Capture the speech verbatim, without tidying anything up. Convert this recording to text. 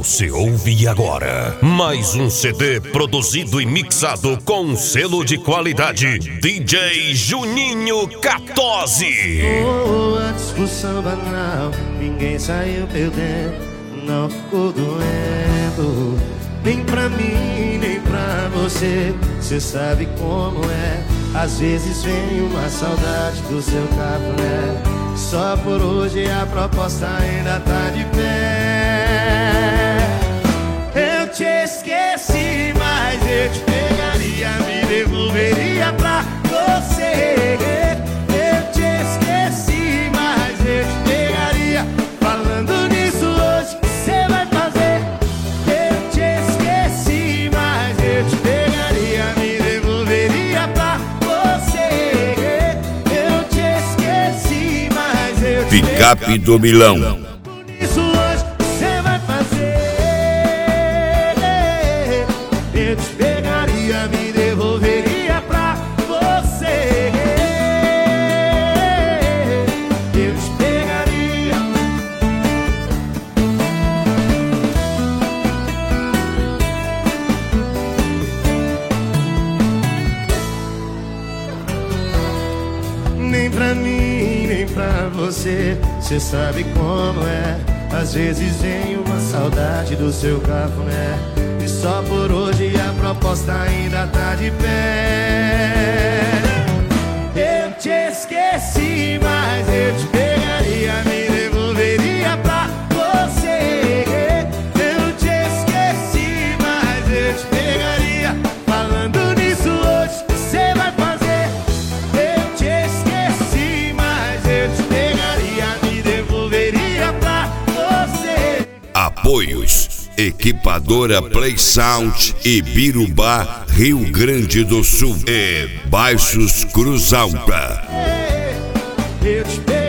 Você ouve agora mais um C D produzido e mixado com selo de qualidade D J Juninho quatorze. Oh, a discussão banal, ninguém saiu perdendo, não ficou doendo. Nem pra mim, nem pra você, cê sabe como é. Às vezes vem uma saudade do seu cafuné. Só por hoje a proposta ainda tá de pé. Eu te esqueci, mas eu te pegaria, me devolveria pra você. Eu te esqueci, mas eu te pegaria. Falando nisso hoje, cê vai fazer. Eu te esqueci, mas eu te pegaria, me devolveria pra você. Eu te esqueci, mas eu te Picape do Milão. isso hoje você vai fazer. Eu te pegaria, me devolveria pra você. Eu te pegaria. Nem pra mim, nem pra você, cê sabe como é. Às vezes vem uma saudade do seu cafuné. E só por hoje a proposta ainda tá de pé. Eu te esqueci, mas eu te pegaria, me devolveria pra você. Eu te esqueci, mas eu te pegaria. Falando nisso hoje, cê vai fazer. Eu te esqueci, mas eu te pegaria, me devolveria pra você. Apoios: Equipadora Play Sound, Ibirubá, Rio Grande do Sul e Baixos Cruz Alta. Eu te pegaria.